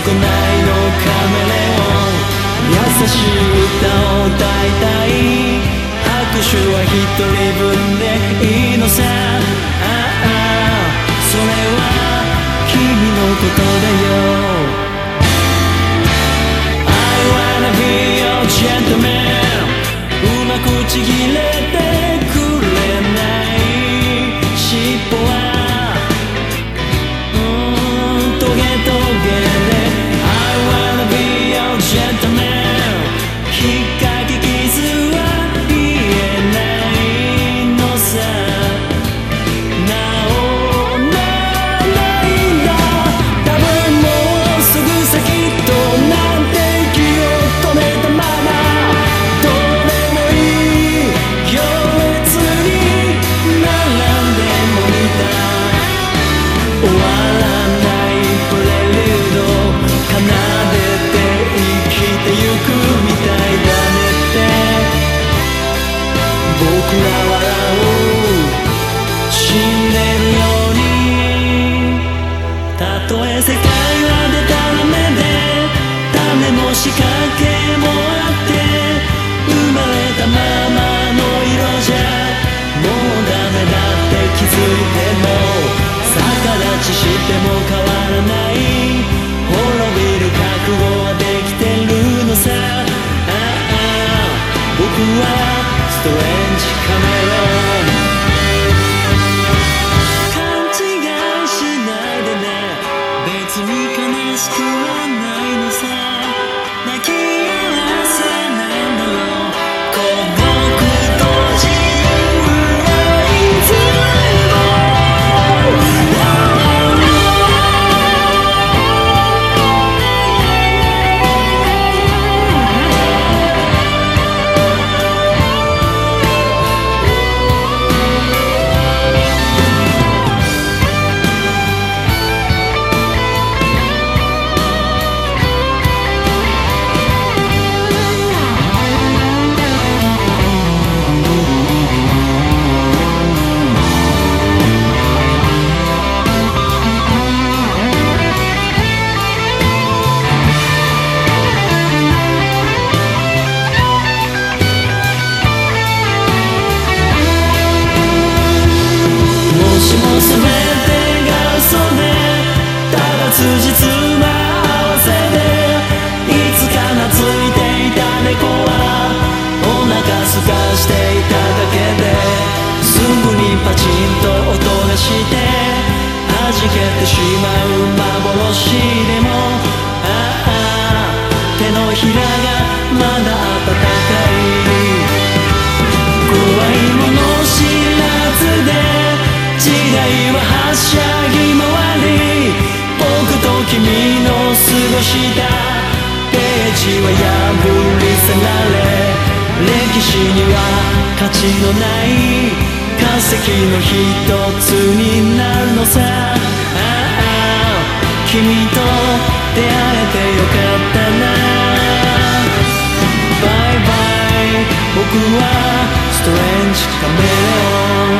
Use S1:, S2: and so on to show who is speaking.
S1: ないのカメレオン。優しい歌を歌いたい。拍手は一人分でいいのさ。それは君のことだよ。I wanna be your gentleman。 うまくちぎれてくれない尻尾はトゲトゲで I wanna be your gentleman。 引っかき傷は言えないのさ。なおならないんだ。多分もうすぐ先となんて息を止めたままどうでもいい行列に並んでもいた。終わらないプレリュード奏でて生きてゆくみたいだねって僕ら笑う死んでるように。たとえ世界はでたらめで種も仕掛けもあって生まれたままの色じゃもうダメだって気づいても逆立ちしても変わらない。滅びる覚悟はできてるのさ。僕はストレンジカメレオン。勘違いしないでね。別に悲しくはないのさ。泣き合わせなんだろう。孤独と自由はいつも全てが嘘でただ辻褄合わせでいつか懐いていた猫はお腹すかしていただけですぐにパチンと音がして弾けてしまう幻でも手のひらがまだ温かい。怖いもの知らずで時代ははしゃぎ回り僕と君の過ごしたページは破り去られ歴史には価値のない化石の一つになるのさ。君と出会えてよかったな。バイバイ僕はストレンジカメレオン。